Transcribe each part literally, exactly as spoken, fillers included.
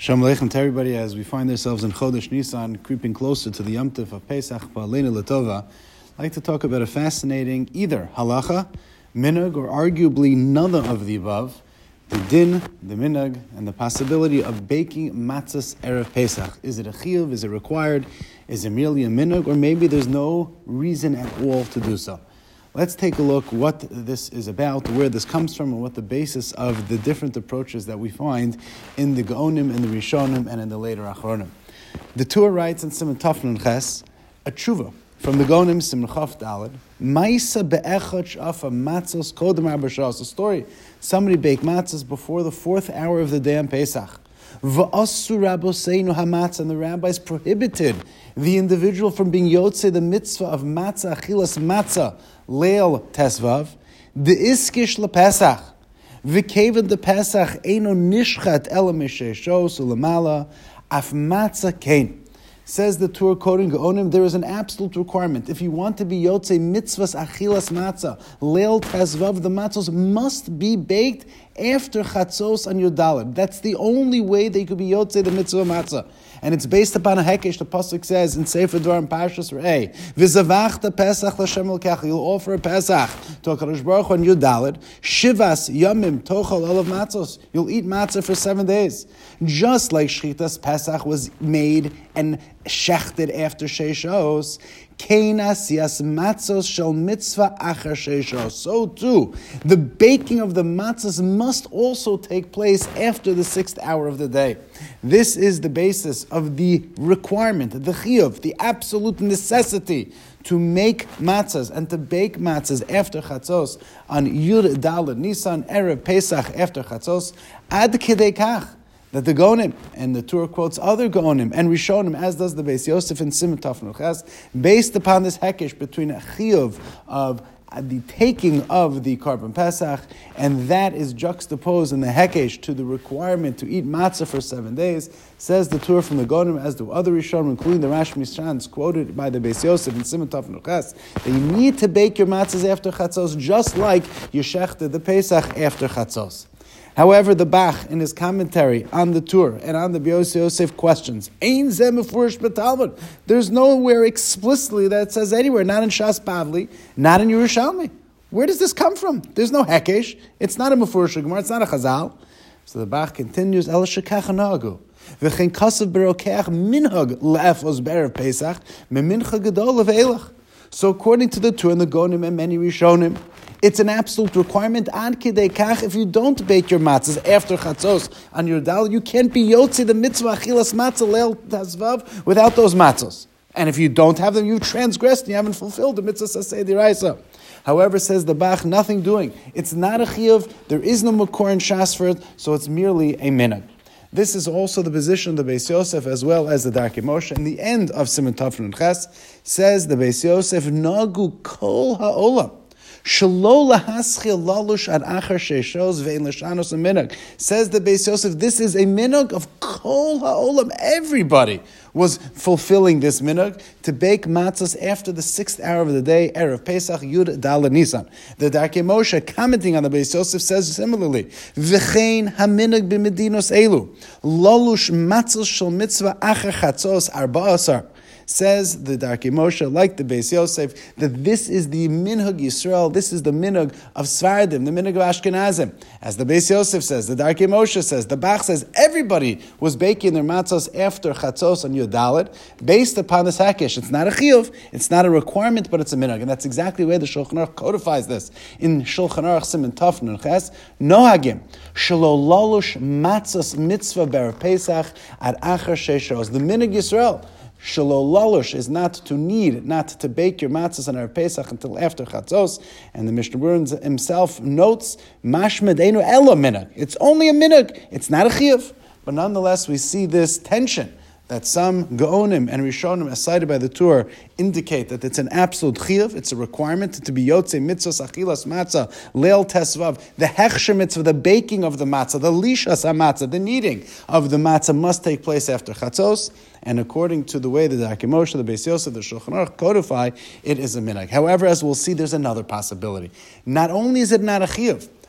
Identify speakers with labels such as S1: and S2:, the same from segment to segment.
S1: Shalom Aleichem to everybody as we find ourselves in Chodesh Nisan, creeping closer to the Yom Tov of Pesach, Ba'aleinu L'Tova. I'd like to talk about a fascinating either halacha, minhag, or arguably none of the above, the din, the minhag, and the possibility of baking matzahs erev Pesach. Is it a chiyuv? Is it required? Is it merely a minhag? Or maybe there's no reason at all to do so. Let's take a look what this is about, where this comes from, and what the basis of the different approaches that we find in the Gaonim, in the Rishonim, and in the later Achronim. The Tur writes in Siman Tafnun Ches, a tshuva from the Gaonim, Siman Chaf Daled, Maisa be'echot shafa matzos kodem arba shas. A story, somebody baked matzahs before the fourth hour of the day on Pesach. V'asu rabboseinu hamatzah, and the rabbis prohibited the individual from being yotze the mitzvah of matzah, achilas matzah, leil tesvav, the iskish lepesach, v'keven the pesach eino nishchat ela misheshos ulamala, af matzah kain. Says the Tur quoting Gaonim, there is an absolute requirement. If you want to be yotze mitzvahs achilas matzah, leil tesvav, the matzahs must be baked after chatzos on your daled. That's the only way they could be yotze the mitzvah matzah. And it's based upon a hekesh. The pasuk says in Sefer Dvarim Parshas Re'eh, "V'zavachta Pesach l'Shem Elkecha." You'll offer a Pesach to HaKadosh Baruch Hu on your daled. Shivas yamim tochal olav matzos. You'll eat matzah for seven days. Just like Shchitas Pesach was made and shechted after Sheishos, Kein asiyas matzos shel mitzvah achar sheishos. So too, the baking of the matzahs must also take place after the sixth hour of the day. This is the basis of the requirement, the chiyuv, the absolute necessity to make matzahs and to bake matzahs after chatzos on Yud Daled Nisan Erev Pesach after chatzos ad kedei kach, that the Gaonim, and the Tur quotes other Gaonim and Rishonim, as does the Beis Yosef and Siman Tafnun Ches, based upon this hekesh between a chiyuv of the taking of the Karban Pesach, and that is juxtaposed in the hekesh to the requirement to eat matzah for seven days. Says the Tur from the Gaonim, as do other Rishonim, including the Rash Mishnans quoted by the Beis Yosef and Siman Tafnun Ches, that you need to bake your matzahs after chatzos, just like you shechted the Pesach after chatzos. However, the Bach, in his commentary on the Tur and on the Beis Yosef questions, Ein zeh mefurish b'Talmud. There's nowhere explicitly that it says anywhere, not in Shas Bavli, not in Yerushalmi. Where does this come from? There's no hekesh. It's not a mefurish Gemara. It's not a Chazal. So the Bach continues, El shekach nagu. V'chein kasav berokeach minhag le'efos be'erev Pesach memincha gedol le'veilach. So according to the Tur and the Gaonim and many Rishonim, it's an absolute requirement. Ad kedei kach, if you don't bake your matzahs after chatzos on your dal, you can't be yotzi the mitzvah achilas matzah leil tazvav without those matzahs. And if you don't have them, you've transgressed and you haven't fulfilled the mitzvah saseh diraisa. However, says the Bach, nothing doing. It's not a chiyuv. There is no makor in shas for it, so it's merely a minhag. This is also the position of the Beis Yosef as well as the Darkei Moshe. In the end of Siman Tafnun Ches, says the Beis Yosef, Nagu kol ha'olam. Shelo lahaschil lalush ad achar sheishos ve'in l'shanos a minhag. Says the Beis Yosef, this is a minhag of kol ha'olam. Everybody was fulfilling this minhag to bake matzahs after the sixth hour of the day, Erev Pesach, Yud Daled Nisan. The Darkei Moshe, commenting on the Beis Yosef, says similarly, V'chein haminhag b'medinos elu, lalush matzos shel mitzvah achar chatzos arba'asar. Says the Darkei Moshe, like the Beis Yosef, that this is the minhag Yisrael, this is the minhag of Svardim, the minhag of Ashkenazim. As the Beis Yosef says, the Darkei Moshe says, the Bach says, everybody was baking their matzos after chatzos on Yud Daled, based upon this hakesh. It's not a chiyuv, it's not a requirement, but it's a minhag. And that's exactly where the Shulchan Aruch codifies this. In Shulchan Aruch Siman Tafnun Ches, Nohagim, Shelo lalush matzos mitzvah be'erev Pesach ad achar sheishos. The minhag Yisrael, Shelo lalush, is not to need, not to bake your matzahs on Erev Pesach until after chatzos. And the Mishnah Berurah himself notes, Mashmed einu ela minhag. It's only a minhag. It's not a chiyuv. But nonetheless, we see this tension that some Gaonim and Rishonim, as cited by the Tur, indicate that it's an absolute chiyuv, it's a requirement to be yotze mitzvah achilas matzah leil tesvav. The hechsher mitzvah, the baking of the matzah, the lishas hamatzah, the kneading of the matzah must take place after chatzos. And according to the way the Darkei Moshe, the Beis Yosef, the Shulchan Aruch codify, it is a minhag. However, as we'll see, there's another possibility. Not only is it not a chiyuv,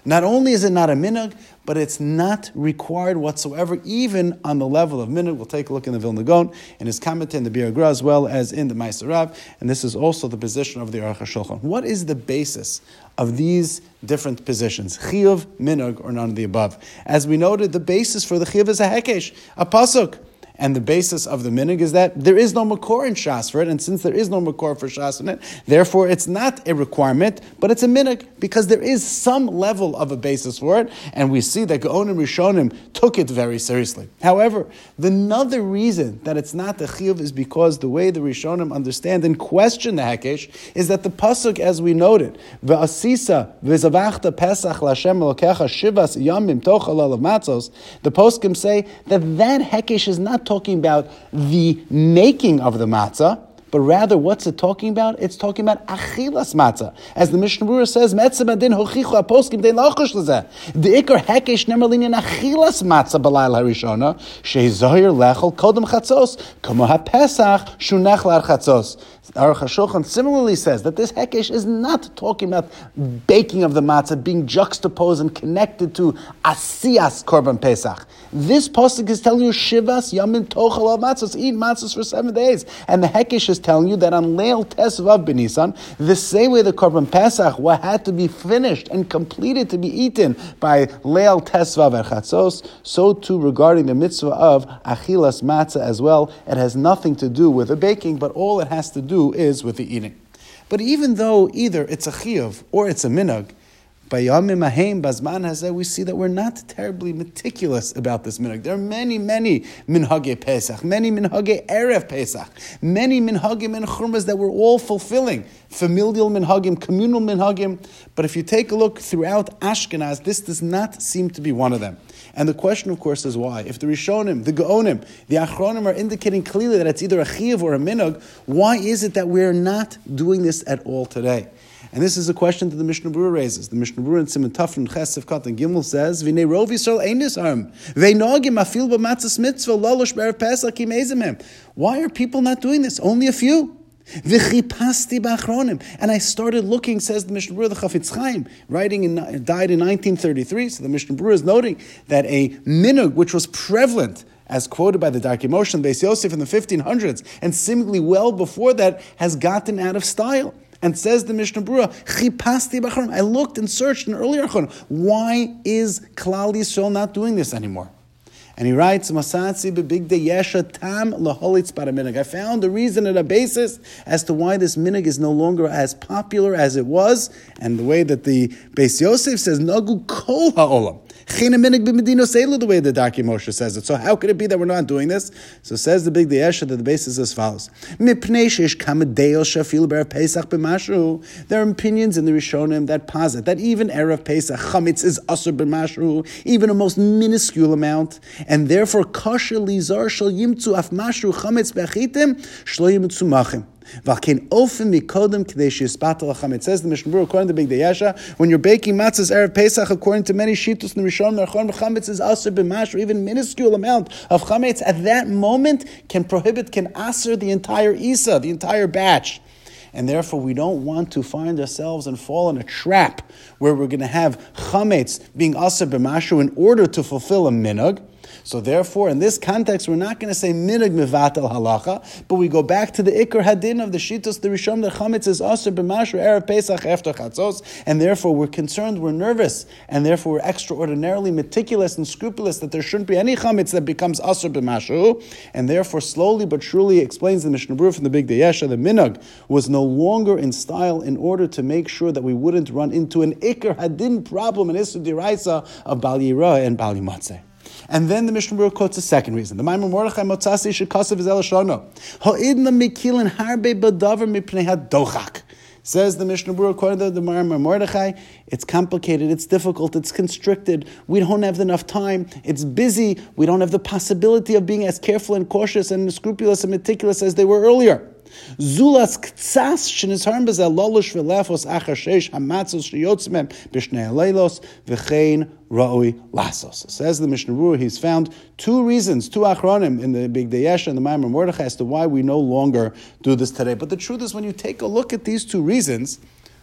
S1: Not only is it not a minhag, but it's not required whatsoever, even on the level of minhag. We'll take a look in the Vilna Gaon, in his commentary in the Bir Gra, as well as in the Ma'aser Rav, and this is also the position of the Aruch HaShulchan. What is the basis of these different positions? Chiyuv, minhag, or none of the above? As we noted, the basis for the chiyuv is a hekesh, a pasuk. And the basis of the minhag is that there is no makor in Shas for it, and since there is no makor for Shas in it, therefore it's not a requirement, but it's a minhag, because there is some level of a basis for it, and we see that Gaonim Rishonim took it very seriously. However, the another reason that it's not the chiyuv is because the way the Rishonim understand and question the hekesh is that the pasuk, as we noted, Ve'asisa v'zavachta pesach l'Hashem elokecha shivas yamim tochal alav matzos, the poskim say that that hekesh is not talking about the making of the matzah, but rather what's it talking about? It's talking about achilas matzah. As the Mishnah Berurah says, Metzem adin hochichu aposkim dein lachosh lezeh. The ikar hekesh nemer linyan achilas matzah b'layla harishona, shehizohir lechol kodem chatzos, kamo hapesach shunech lar chatzos. Aruch HaShulchan similarly says that this hekesh is not talking about baking of the matzah, being juxtaposed and connected to asiyas korban pesach. This pasuk is telling you shivas yamin tochal matzos, eat matzos for seven days, and the hekesh is telling you that on Leil Tesvav B'Nisan, the same way the korban pesach what had to be finished and completed to be eaten by Leil Tesvav and Chatzos, so too regarding the mitzvah of achilas matzah as well. It has nothing to do with the baking, but all it has to do is with the eating. But even though either it's a chiyuv or it's a minhag, by Yamim Ahem Bazman Hazeh, we see that we're not terribly meticulous about this minhag. There are many, many minhagei Pesach, many minhagei Erev Pesach, many minhagim and churmas that we're all fulfilling, familial minhagim, communal minhagim. But if you take a look throughout Ashkenaz, this does not seem to be one of them. And the question, of course, is why? If the Rishonim, the Gaonim, the Achronim are indicating clearly that it's either a chiyuv or a minhag, why is it that we're not doing this at all today? And this is a question that the Mishnah Berurah raises. The Mishnah Berurah in Siman Tafrin Ches Sivkat and Gimel says, "V'nei rov Yisrael ein nisarm, ve'nogim afil b'matzas mitzvah lolosh b'erev Pesach kim ezimhem." Why are people not doing this? Only a few. V'chipasti b'achronim, and I started looking. Says the Mishnah Berurah, the Chafetz Chaim, writing in died in nineteen thirty-three. So the Mishnah Berurah is noting that a minhag which was prevalent, as quoted by the Darkei Moshe and Beis Yosef in the fifteen hundreds, and seemingly well before that, has gotten out of style. And says the Mishnah Berurah, Chipasti b'achronim, I looked and searched in earlier achronim. Why is Klal Yisrael not doing this anymore? And he writes, Masatzi b'bigdei yesha tam laholitz b'minhag. I found a reason and a basis as to why this minhag is no longer as popular as it was, and the way that the Beis Yosef says, Nagu kol ha'olam. The way the Darkei Moshe says it. So how could it be that we're not doing this? So says the Big Yesha that the basis is as follows. There are opinions in the Rishonim that posit that even Erev Pesach chametz is asur b'mashru, even a most minuscule amount, and therefore kosher lizar shel yimtzu af mashru chametz bechitim shlo yimtzu machim. It says the Mishnah Berurah, according to Big Yesha, when you're baking matzahs Erev Pesach, according to many shittus in the Rishon, chametz is aser b'mash, or even minuscule amount of chametz at that moment can prohibit, can aser the entire isa, the entire batch. And therefore, we don't want to find ourselves and fall in a trap where we're going to have chametz being aser b'mashu in order to fulfill a minhag. So therefore, in this context, we're not going to say minhag mevatel halacha, but we go back to the ikar hadin of the shitos, the rishon, the chametz is aser b'mashru erev pesach after chatzos, and therefore we're concerned, we're nervous, and therefore we're extraordinarily meticulous and scrupulous that there shouldn't be any chametz that becomes aser b'mashru, and therefore slowly but surely, explains the Mishnah Berurah from the Big Yesha, the minhag was no longer in style in order to make sure that we wouldn't run into an ikar hadin problem in Isur D'Oraisa of Bal Yirah and Bal Yimatzeh. And then the Mishnah Berurah quotes a second reason. The Maimon Mordechai Motzasi Shekasav is El Shono. Ha'idna mikilin harbe badavar mipnei hadochak. Says the Mishnah Berurah, according to the Maimon Mordechai, it's complicated, it's difficult, it's constricted. We don't have enough time. It's busy. We don't have the possibility of being as careful and cautious and scrupulous and meticulous as they were earlier. Zulas ktsas shenizharm bezel lolush velefos achar sheish hamatzos sheyotzmem b'shnei haleilos v'chein ra'oi lasos. Says the Mishnah Berurah, he's found two reasons, two achronim in the Big Yesha and the Maimon Mordechai as to why we no longer do this today. But the truth is, when you take a look at these two reasons,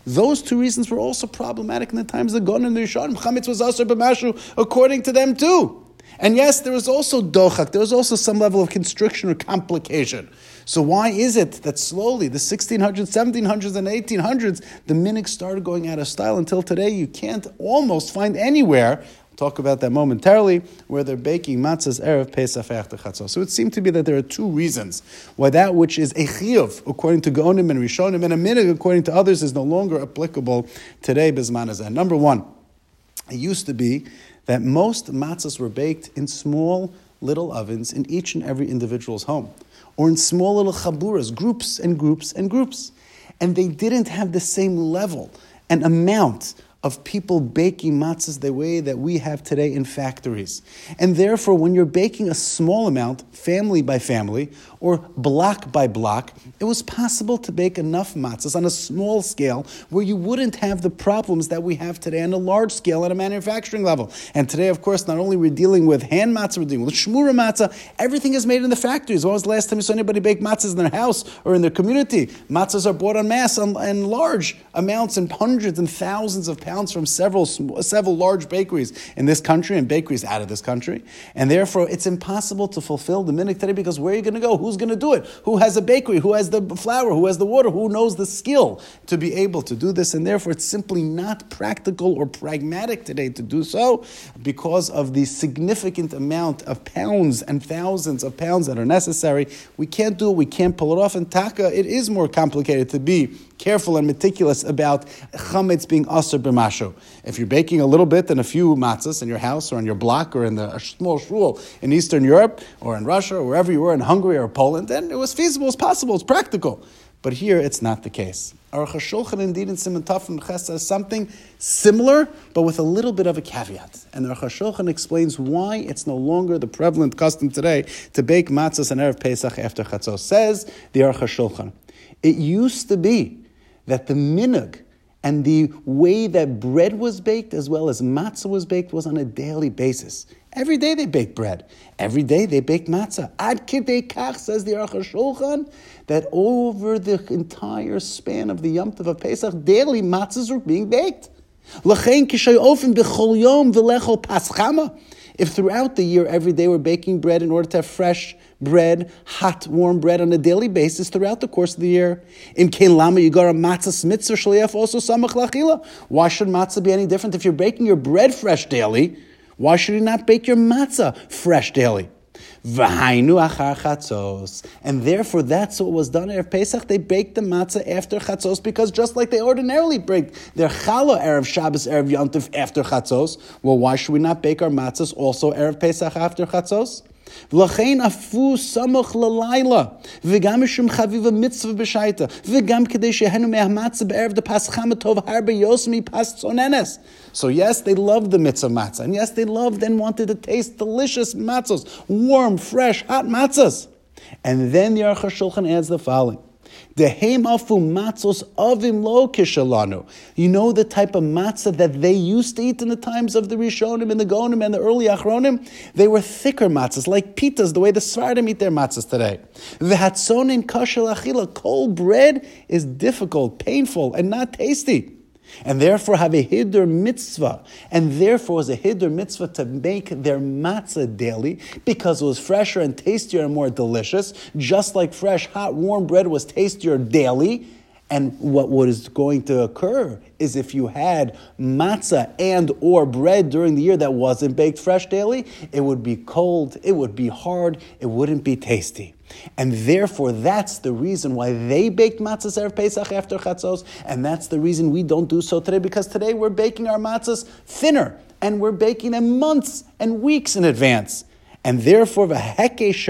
S1: Those two reasons were also problematic in the times of the Gaonim and the Rishonim. Chametz was asur b'mashu according to them too. And yes, there was also dochak, there was also some level of constriction or complication. So why is it that slowly, the sixteen hundreds, seventeen hundreds, and eighteen hundreds, the minhag started going out of style until today you can't almost find anywhere, we'll talk about that momentarily, where they're baking matzahs erev Pesach after Chatzos. So it seemed to be that there are two reasons why that which is a chiyuv, according to Gaonim and Rishonim, and a minhag, according to others, is no longer applicable today, Bizman Hazeh. Number one, it used to be that most matzahs were baked in small little ovens in each and every individual's home, or in small little chaburas, groups and groups and groups. And they didn't have the same level and amount of people baking matzahs the way that we have today in factories. And therefore, when you're baking a small amount, family by family, or block by block, it was possible to bake enough matzahs on a small scale where you wouldn't have the problems that we have today on a large scale at a manufacturing level. And today, of course, not only we're dealing with hand matzah, we're dealing with shmura matzah, everything is made in the factories. When was the last time you saw anybody bake matzahs in their house or in their community? Matzahs are bought en masse in large amounts and hundreds and thousands of pounds from several several large bakeries in this country and bakeries out of this country. And therefore, it's impossible to fulfill the minhag today because where are you going to go? Who's going to do it? Who has a bakery? Who has the flour? Who has the water? Who knows the skill to be able to do this? And therefore, it's simply not practical or pragmatic today to do so because of the significant amount of pounds and thousands of pounds that are necessary. We can't do it. We can't pull it off. And taka, it is more complicated to be careful and meticulous about chametz being asur b'mashu. If you're baking a little bit and a few matzahs in your house or on your block or in the, a small shul in Eastern Europe or in Russia or wherever you were in Hungary or Poland, then it was feasible, it's possible, it's practical. But here it's not the case. Aruch HaShulchan indeed in Siman Taf and Ches says something similar, but with a little bit of a caveat. And Aruch HaShulchan explains why it's no longer the prevalent custom today to bake matzahs on Erev Pesach after Chatzos. Says the Aruch HaShulchan, it used to be that the minhag and the way that bread was baked as well as matzah was baked was on a daily basis. Every day they baked bread. Every day they baked matzah. Ad kidei kach, says the Aruch HaShulchan, that over the entire span of the Yom Tov of Pesach, daily matzahs were being baked. L'chein kishay ofen b'chol yom v'lechol paschama. If throughout the year, every day we're baking bread in order to have fresh bread, hot, warm bread on a daily basis throughout the course of the year. In Kein Lama, you got a matzah mitzvah shliach also samach lachila. Why should matzah be any different? If you're baking your bread fresh daily, why should you not bake your matzah fresh daily? V'hainu achar chatzos. And therefore, that's what was done at Pesach. They baked the matzah after chatzos because just like they ordinarily bake their challah erev Shabbos, erev Yom Tov after chatzos, well, why should we not bake our matzahs also erev Pesach after chatzos? V'lachein afu samach lalayla v'gam mishum chaviva mitzvah b'shaita v'gam kedei shehenu me'hamatzah be'erev de pascham tov harbe yosmi pas tzonenes. So yes, they loved the mitzvah matzah, and yes, they loved and wanted to taste delicious matzahs, warm, fresh, hot matzahs. And then the Aruch HaShulchan adds the following. Dehem afu matzos avim lo kishalanu. You know the type of matzah that they used to eat in the times of the Rishonim and the Gaonim and the early Achronim? They were thicker matzahs, like pitas, the way the Sfardim eat their matzahs today. V'hatzonin kashel achila. Cold bread is difficult, painful, and not tasty. And therefore have a hiddur mitzvah. And therefore is a hiddur mitzvah to make their matzah daily because it was fresher and tastier and more delicious, just like fresh, hot, warm bread was tastier daily. And what was going to occur is if you had matzah and or bread during the year that wasn't baked fresh daily, it would be cold, it would be hard, it wouldn't be tasty. And therefore, that's the reason why they baked matzahs erev Pesach after Chatzos, and that's the reason we don't do so today, because today we're baking our matzahs thinner, and we're baking them months and weeks in advance. And therefore, the hekesh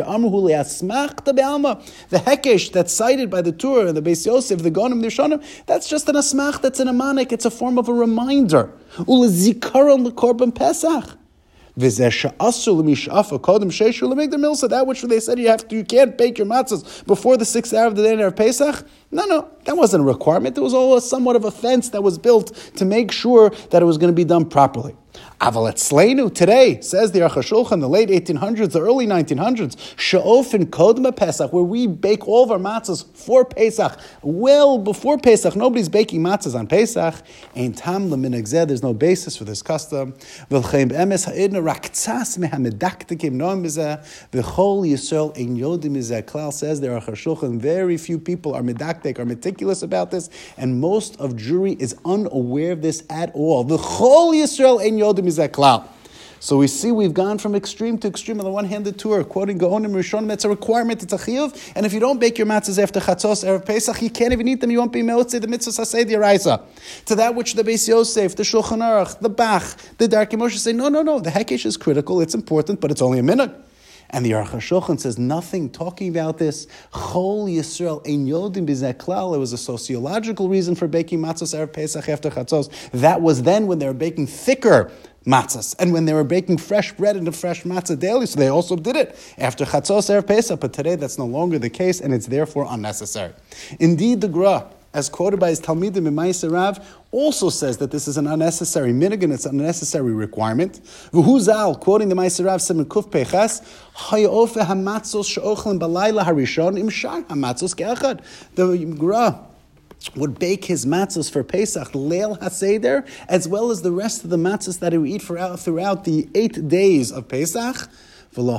S1: the hekesh that's cited by the Torah and the Beis Yosef, the Gaonim, the Rishonim, that's just an asmach, that's an amanik, it's a form of a reminder. Ulezikaron lekorban Pesach. That which they said you have to, you can't bake your matzahs before the sixth hour of the day of Pesach. No, no, that wasn't a requirement. It was all a, somewhat of a fence that was built to make sure that it was going to be done properly. Aval etzleinu today, says the Aruch HaShulchan, the late eighteen hundreds, the early nineteen hundreds, she'ofen kodma Pesach, where we bake all of our matzahs for Pesach, well before Pesach. Nobody's baking matzahs on Pesach. Ein tam leminhag zeh, there's no basis for this custom. V'lchein b'emes ha'idna rak tzas mehamedaktikim noam b'zeh, v'chol Yisrael ein yodim b'zeh klal, says the Aruch HaShulchan, very few people are medaktik, are meticulous about this, and most of Jewry is unaware of this at all. V'chol Yisrael ein yodim b'zeh klal. So we see we've gone from extreme to extreme. On the one hand, the Torah, quoting Gaonim Rishonim, it's a requirement, it's a chiyuv, and if you don't bake your matzahs after Chatzos, Erev Pesach, you can't even eat them, you won't be meotzei the mitzvah sasei d'oraisa. To that which the Beis Yosef, the Shulchan Aruch, the Bach, the Darkei Moshe say, no, no, no, the hekesh is critical, it's important, but it's only a minute. And the Aruch HaShulchan says nothing talking about this. Chol Yisrael ein yodim b'zeh klal. It was a sociological reason for baking matzahs Erev Pesach after Chatzos. That was then when they were baking thicker matzahs, and when they were baking fresh bread into fresh matzah daily, so they also did it after Chatzos Erev Pesach. But today that's no longer the case, and it's therefore unnecessary. Indeed, the Gra, as quoted by his Talmidim in Ma'aseh Rav, also says that this is an unnecessary minhag, and it's an unnecessary requirement. V'hu zal, quoting the Ma'aseh Rav, Siman Kuf Peches, Hayofe hamatzos she'ochlen balayla harishon im shar hamatzos ke'achad. The Gra would bake his matzahs for Pesach, Leil HaSeder, as well as the rest of the matzahs that he would eat for, throughout the eight days of Pesach. The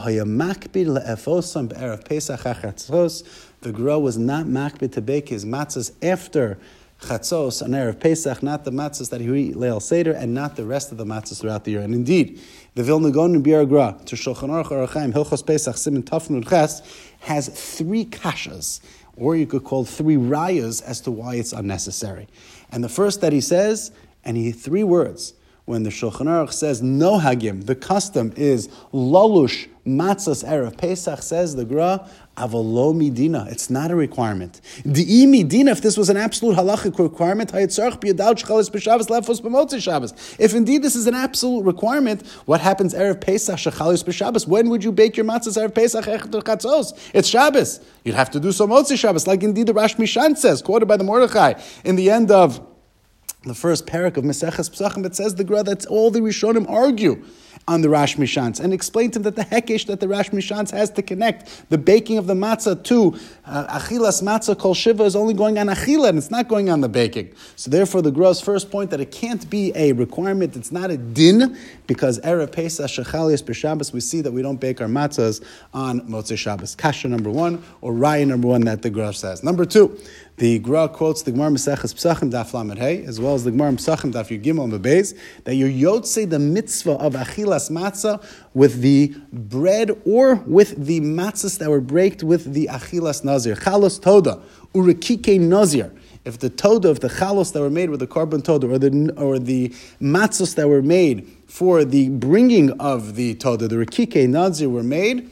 S1: Gra was not makbid to bake his matzahs after Chatzos on Erev Pesach, not the matzahs that he would eat Leil Seder, and not the rest of the matzahs throughout the year. And indeed, the Vilna Gaon in Biur Gra, to Shulchan Aruch Orach Chaim, Hilchos Pesach, Siman Taf Nun Ches, has three kashas, or you could call three rayas as to why it's unnecessary. And the first that he says, and he three words, when the Shulchan Aruch says no hagim, the custom is lalush matzahs Erev Pesach, says the Gra, avalo midina. It's not a requirement. Di'i midina, if this was an absolute halachic requirement, hayitzarch b'yadal shchalis b'Shabbos lefos b'motzei Shabbos. If indeed this is an absolute requirement, what happens Erev Pesach shechalis b'Shabbos? When would you bake your matzahs Erev Pesach echad chatzos? It's Shabbos. You'd have to do so motzei Shabbos, like indeed the Rash Mishan says, quoted by the Mordechai in the end of the first parak of Maseches Pesachim. It says the Gra, that's all the Rishonim argue on the Rash Mishans, and explain to him that the hekesh that the Rash Mishans has to connect the baking of the matzah to uh, achilas matzah kol shiva is only going on achila, and it's not going on the baking. So therefore the Gra's first point, that it can't be a requirement, it's not a din, because Erev Pesach shechalias b'Shabbos, we see that we don't bake our matzahs on Motzei Shabbos. Kasha number one, or raya number one that the Gra says. Number two, the Gra quotes the Gemara Maseches Pesachim Daf Lamed Hey, as well as the Gemara Pesachim Daf Yud Gimel and Beis, that you're yotzei the mitzvah of achilas matzah with the bread or with the matzahs that were baked with the achilas nazir. Chalos toda, urekike nazir. If the toda of the chalos that were made with the carbon toda, or the or the matzahs that were made for the bringing of the toda, the rekike nazir, were made,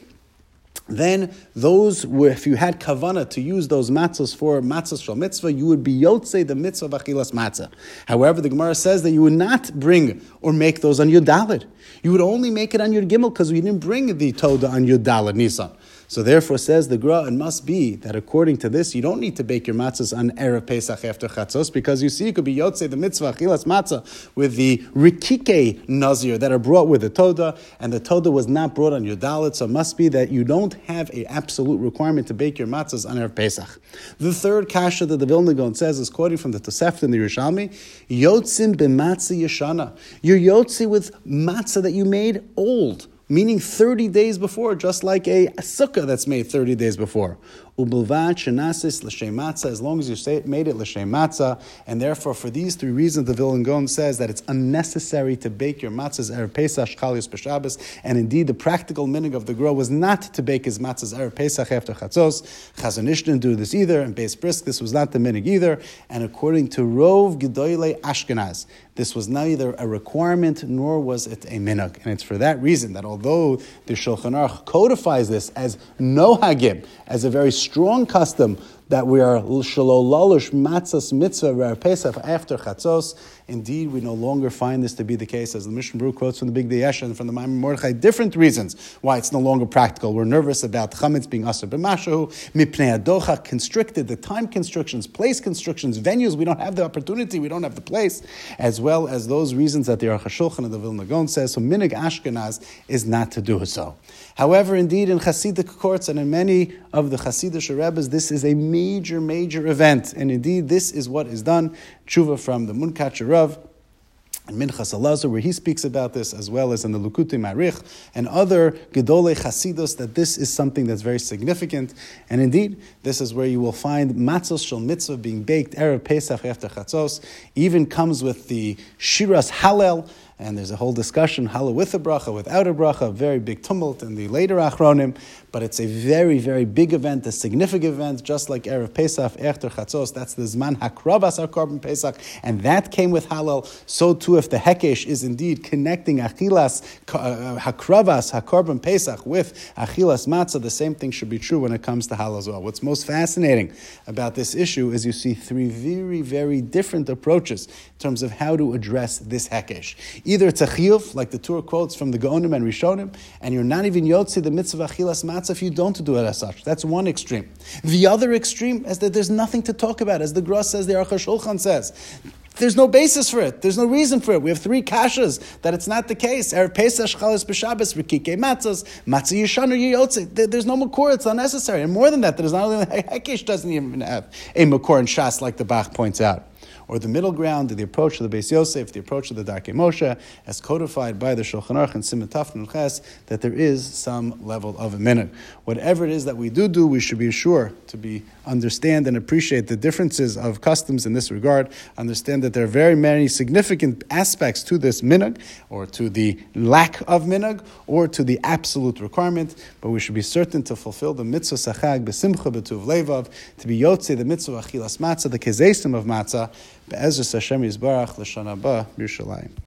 S1: then those were, if you had kavana to use those matzahs for matzahs shel mitzvah, you would be yotzei the mitzvah of achilas matzah. However, the Gemara says that you would not bring or make those on Yud Daled. You would only make it on Yud Gimel, because we didn't bring the toda on Yud Daled Nisan. So therefore, says the Gra, it must be that according to this, you don't need to bake your matzahs on Erev Pesach after Chatzos, because you see, you could be yotzei the mitzvah achilas matzah with the rikike nazir that are brought with the toda, and the toda was not brought on Yud Daled, so it must be that you don't have an absolute requirement to bake your matzahs on Erev Pesach. The third kasha that the Vilna Gaon says is quoting from the Tosefta and the Yerushalmi, yotzim b'matzah yeshana. You're yotzei with matzah that you made old, meaning thirty days before, just like a, a sukkah that's made thirty days before. Ubulvat shenasis l'shem matzah, as long as you say it, made it l'shem matzah, and therefore for these three reasons, the Vilna Gaon says that it's unnecessary to bake your matzahs Erev Pesach Chalios b'Shabbos, and indeed the practical minhag of the Gra was not to bake his matzahs Erev Pesach after Chatzos. Chazon Ish didn't do this either, and Beis Brisk, this was not the minhag either, and according to Rov Gedoylei Ashkenaz, this was neither a requirement nor was it a minhag, and it's for that reason that although the Shulchan Aruch codifies this as no hagim, as a very strong custom that we are shelo lalish matzas mitzvah Erev Pesach after chatzos. Indeed, we no longer find this to be the case, as the Mishnah Berurah quotes from the Big Day and from the Maimon Mordechai, different reasons why it's no longer practical. We're nervous about chametz being asur b'mashahu, mipnei adocha, constricted, the time constrictions, place constrictions, venues, we don't have the opportunity, we don't have the place, as well as those reasons that the Aruch HaShulchan and the Vilna Gaon says, so minig Ashkenaz is not to do so. However, indeed, in Hasidic courts and in many of the Hasidic Rebbes, this is a major, major event, and indeed, this is what is done. Tshuva from the Munkach Rav and Minchas Elazar, where he speaks about this, as well as in the Likutei Marich and other Gedolei Chasidus, that this is something that's very significant. And indeed, this is where you will find matzos shel mitzvah being baked Erev Pesach after Chatzos, even comes with the Shiras Hallel. And there's a whole discussion, Hallel with a bracha, without a bracha, a very big tumult in the later Achronim, but it's a very, very big event, a significant event, just like Erev Pesach, Echter Chatzos, that's the Zman HaKravas HaKorban Pesach, and that came with Hallel. So too, if the Hekesh is indeed connecting Achilas uh, HaKravas HaKorban Pesach with Achilas Matzah, the same thing should be true when it comes to Hallel as well. What's most fascinating about this issue is you see three very, very different approaches in terms of how to address this Hekesh. Either it's a chiyuv, like the Torah quotes from the Gaonim and Rishonim, and you're not even yotzi the mitzvah achilas matzah if you don't do it as such. That's one extreme. The other extreme is that there's nothing to talk about. As the Gra says, the Aruch HaShulchan says, there's no basis for it. There's no reason for it. We have three kashas that it's not the case. Erev Pesach, Chalas b'Shabbos, Rikikei Matzos, Matzah Yishanu Yiyotze. There's no makor. It's unnecessary. And more than that, there's not only Hekesh doesn't even have a makor in Shas, like the Bach points out. Or the middle ground, the approach of the Beis Yosef, the approach of the Darkei Moshe, as codified by the Shulchan Aruch and Siman Taf Nun Ches, that there is some level of a minhag. Whatever it is that we do do, we should be sure to be understand and appreciate the differences of customs in this regard. Understand that there are very many significant aspects to this minhag, or to the lack of minhag, or to the absolute requirement. But we should be certain to fulfill the mitzvah sachag b'simcha b'tuv levav, to be yotze the mitzvah achilas matzah, the kezesim of matzah. Be'ezus Hashem Yisbarach l'shana haba b'Yerushalayim.